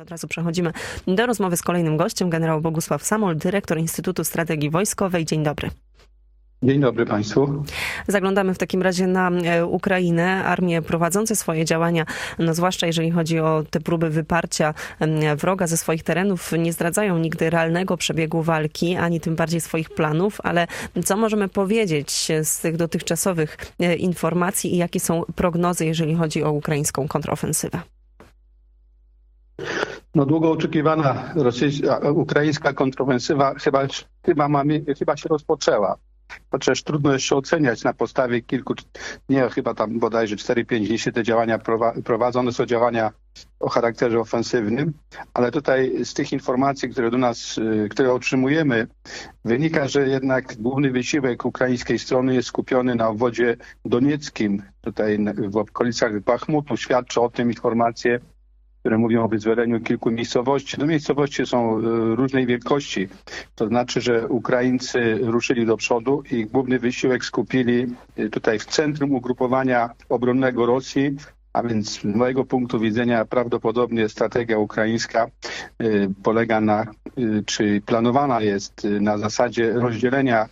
Od razu przechodzimy do rozmowy z kolejnym gościem, generał Bogusław Samol, dyrektor Instytutu Strategii Wojskowej. Dzień dobry. Dzień dobry Państwu. Zaglądamy w takim razie na Ukrainę. Armie prowadzące swoje działania, no zwłaszcza jeżeli chodzi o te próby wyparcia wroga ze swoich terenów, nie zdradzają nigdy realnego przebiegu walki, ani tym bardziej swoich planów, ale co możemy powiedzieć z tych dotychczasowych informacji i jakie są prognozy, jeżeli chodzi o ukraińską kontrofensywę? No, długo oczekiwana ukraińska kontrofensywa chyba się rozpoczęła. Chociaż trudno jeszcze oceniać na podstawie chyba tam bodajże 4-5 dni się te działania prowadzone są działania o charakterze ofensywnym, ale tutaj z tych informacji, które otrzymujemy, wynika, że jednak główny wysiłek ukraińskiej strony jest skupiony na obwodzie donieckim. Tutaj w okolicach Bachmutu świadczy o tym informacje, które mówią o wyzwoleniu kilku miejscowości. No, miejscowości są różnej wielkości. To znaczy, że Ukraińcy ruszyli do przodu i główny wysiłek skupili tutaj w centrum ugrupowania obronnego Rosji, a więc z mojego punktu widzenia prawdopodobnie strategia ukraińska polega czy planowana jest na zasadzie rozdzielenia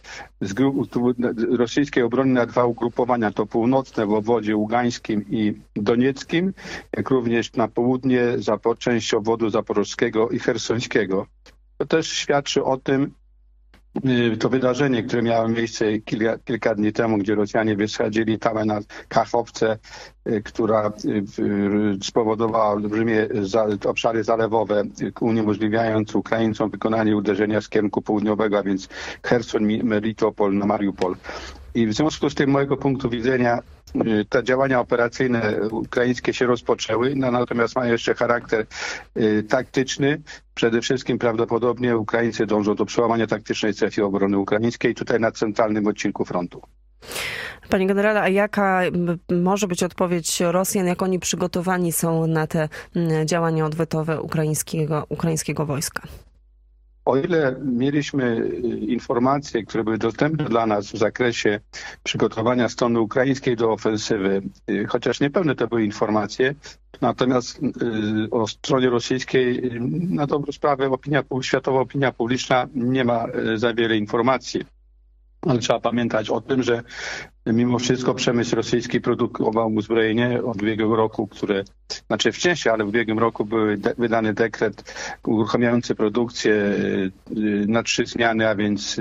rosyjskiej obrony na dwa ugrupowania, to północne w obwodzie ługańskim i donieckim, jak również na południe część obwodu zaporożskiego i chersońskiego. To też świadczy o tym, to wydarzenie, które miało miejsce kilka dni temu, gdzie Rosjanie wysadzili tamę na Kachowce, która spowodowała olbrzymie obszary zalewowe, uniemożliwiając Ukraińcom wykonanie uderzenia z kierunku południowego, a więc Cherson, Melitopol na Mariupol. I w związku z tym, mojego punktu widzenia, te działania operacyjne ukraińskie się rozpoczęły, natomiast mają jeszcze charakter taktyczny. Przede wszystkim prawdopodobnie Ukraińcy dążą do przełamania taktycznej strefy obrony ukraińskiej tutaj na centralnym odcinku frontu. Panie generale, a jaka może być odpowiedź Rosjan, jak oni przygotowani są na te działania odwetowe ukraińskiego wojska? O ile mieliśmy informacje, które były dostępne dla nas w zakresie przygotowania strony ukraińskiej do ofensywy, chociaż niepełne to były informacje, natomiast o stronie rosyjskiej na dobrą sprawę światowa opinia publiczna nie ma za wiele informacji. Ale trzeba pamiętać o tym, że mimo wszystko przemysł rosyjski produkował uzbrojenie od ubiegłego roku, wcześniej, ale w ubiegłym roku był wydany dekret uruchamiający produkcję na 3 zmiany, a więc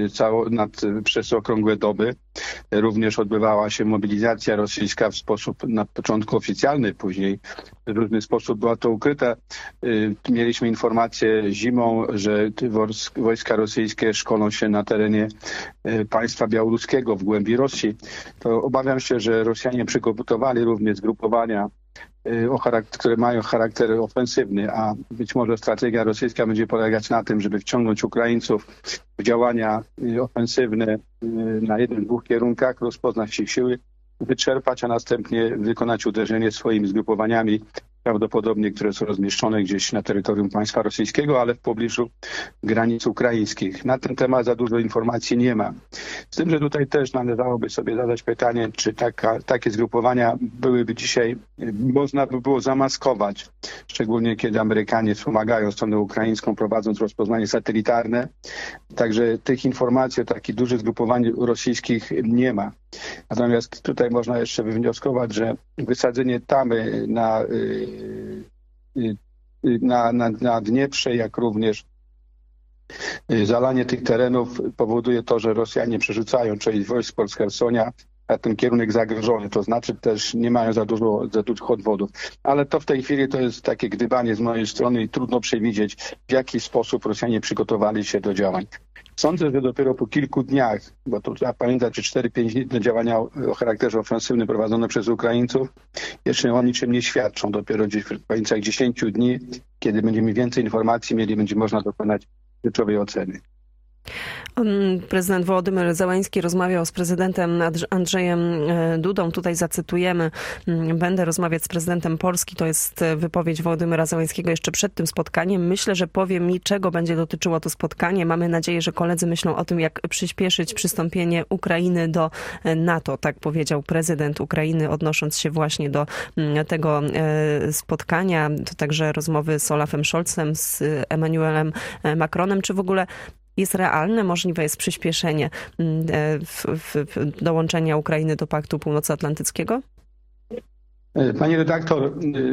przez okrągłe doby. Również odbywała się mobilizacja rosyjska w sposób na początku oficjalny, później w różny sposób była to ukryte. Mieliśmy informację zimą, że wojska rosyjskie szkolą się na terenie państwa białoruskiego w głębi Rosji. To obawiam się, że Rosjanie przygotowali również zgrupowania, które mają charakter ofensywny, a być może strategia rosyjska będzie polegać na tym, żeby wciągnąć Ukraińców w działania ofensywne na 1-2 kierunkach, rozpoznać ich siły, wyczerpać, a następnie wykonać uderzenie swoimi zgrupowaniami, prawdopodobnie, które są rozmieszczone gdzieś na terytorium państwa rosyjskiego, ale w pobliżu granic ukraińskich. Na ten temat za dużo informacji nie ma. Z tym, że tutaj też należałoby sobie zadać pytanie, czy takie zgrupowania byłyby dzisiaj, można by było zamaskować, szczególnie kiedy Amerykanie wspomagają stronę ukraińską, prowadząc rozpoznanie satelitarne. Także tych informacji o takich dużych zgrupowaniach rosyjskich nie ma. Natomiast tutaj można jeszcze wywnioskować, że wysadzenie tamy na Dnieprze, jak również zalanie tych terenów powoduje to, że Rosjanie przerzucają część wojsk z Chersonia na ten kierunek zagrożony. To znaczy też nie mają za dużych odwodów. Ale to w tej chwili to jest takie gdybanie z mojej strony i trudno przewidzieć, w jaki sposób Rosjanie przygotowali się do działań. Sądzę, że dopiero po kilku dniach, bo to trzeba pamiętać, że 4-5 dni te działania o charakterze ofensywnym prowadzone przez Ukraińców jeszcze o niczym nie świadczą. Dopiero gdzieś w granicach 10 dni, kiedy będziemy więcej informacji mieli, będzie można dokonać rzeczowej oceny. Prezydent Wołodymyr Zełenski rozmawiał z prezydentem Andrzejem Dudą. Tutaj zacytujemy: będę rozmawiać z prezydentem Polski. To jest wypowiedź Wołodymyra Zełenskiego jeszcze przed tym spotkaniem. Myślę, że powie mi, czego będzie dotyczyło to spotkanie. Mamy nadzieję, że koledzy myślą o tym, jak przyspieszyć przystąpienie Ukrainy do NATO. Tak powiedział prezydent Ukrainy, odnosząc się właśnie do tego spotkania. To także rozmowy z Olafem Scholzem, z Emmanuelem Macronem. Czy w ogóle jest realne, możliwe jest przyspieszenie dołączenia Ukrainy do Paktu Północnoatlantyckiego? Pani redaktor,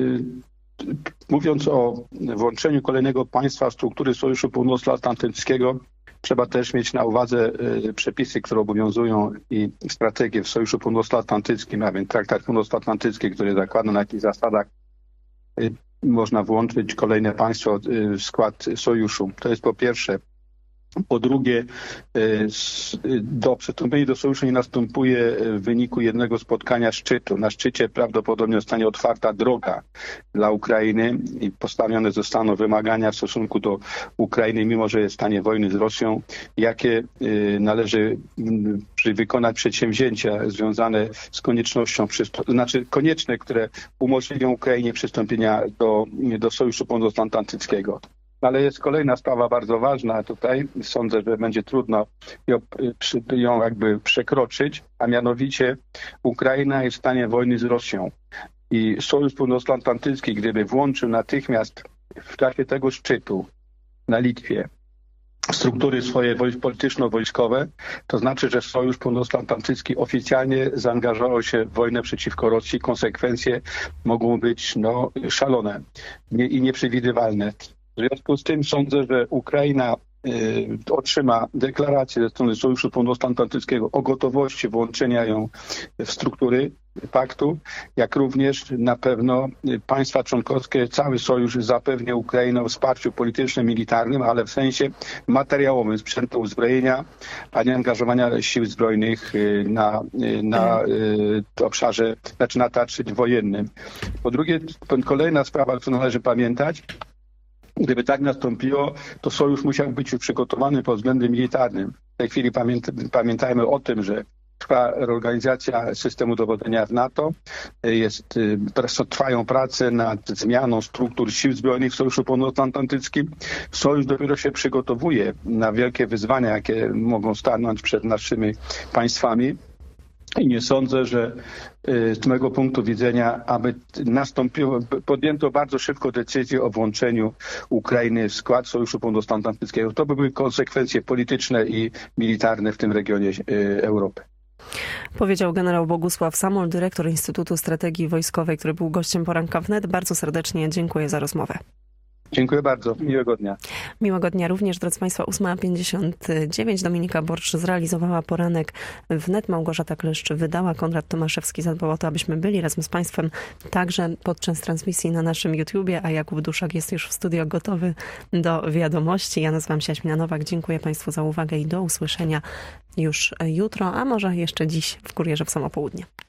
mówiąc o włączeniu kolejnego państwa w struktury Sojuszu Północnoatlantyckiego, trzeba też mieć na uwadze przepisy, które obowiązują i strategię w Sojuszu Północnoatlantyckim, a więc Traktat Północnoatlantycki, który zakłada, na jakich zasadach można włączyć kolejne państwo w skład sojuszu. To jest po pierwsze. Po drugie, przystąpienie do sojuszu nie następuje w wyniku jednego spotkania szczytu. Na szczycie prawdopodobnie zostanie otwarta droga dla Ukrainy i postawione zostaną wymagania w stosunku do Ukrainy, mimo że jest w stanie wojny z Rosją, jakie należy wykonać przedsięwzięcia związane z koniecznością, konieczne, które umożliwią Ukrainie przystąpienia do Sojuszu Północnoatlantyckiego. Ale jest kolejna sprawa bardzo ważna tutaj. Sądzę, że będzie trudno ją jakby przekroczyć, a mianowicie Ukraina jest w stanie wojny z Rosją. I Sojusz Północnoatlantycki, gdyby włączył natychmiast w czasie tego szczytu na Litwie struktury swoje polityczno-wojskowe, to znaczy, że Sojusz Północnoatlantycki oficjalnie zaangażował się w wojnę przeciwko Rosji. Konsekwencje mogą być szalone i nieprzewidywalne. W związku z tym sądzę, że Ukraina otrzyma deklarację ze strony Sojuszu Północnoatlantyckiego o gotowości włączenia ją w struktury paktu, jak również na pewno państwa członkowskie, cały sojusz zapewnia Ukrainę o wsparciu politycznym, militarnym, ale w sensie materiałowym, sprzętu, uzbrojenia, a nie angażowania sił zbrojnych na obszarze, na teatrze wojennym. Po drugie, kolejna sprawa, którą należy pamiętać, gdyby tak nastąpiło, to sojusz musiał być już przygotowany pod względem militarnym. W tej chwili pamiętajmy o tym, że trwa reorganizacja systemu dowodzenia w NATO. Trwają prace nad zmianą struktur sił zbrojnych w Sojuszu Północnoatlantyckim. Sojusz dopiero się przygotowuje na wielkie wyzwania, jakie mogą stanąć przed naszymi państwami. I nie sądzę, że z mojego punktu widzenia, aby podjęto bardzo szybko decyzję o włączeniu Ukrainy w skład Sojuszu Północnoatlantyckiego. To by były konsekwencje polityczne i militarne w tym regionie Europy. Powiedział generał Bogusław Samol, dyrektor Instytutu Strategii Wojskowej, który był gościem Poranka Wnet. Bardzo serdecznie dziękuję za rozmowę. Dziękuję bardzo. Miłego dnia. Miłego dnia również, drodzy Państwo. 8:59. Dominika Borcz zrealizowała Poranek Wnet. Małgorzata Kleszcz wydała. Konrad Tomaszewski zadbał o to, abyśmy byli razem z Państwem także podczas transmisji na naszym YouTubie, a Jakub Duszak jest już w studio gotowy do wiadomości. Ja nazywam się Aśmina Nowak. Dziękuję Państwu za uwagę i do usłyszenia już jutro, a może jeszcze dziś w Kurierze w samo południe.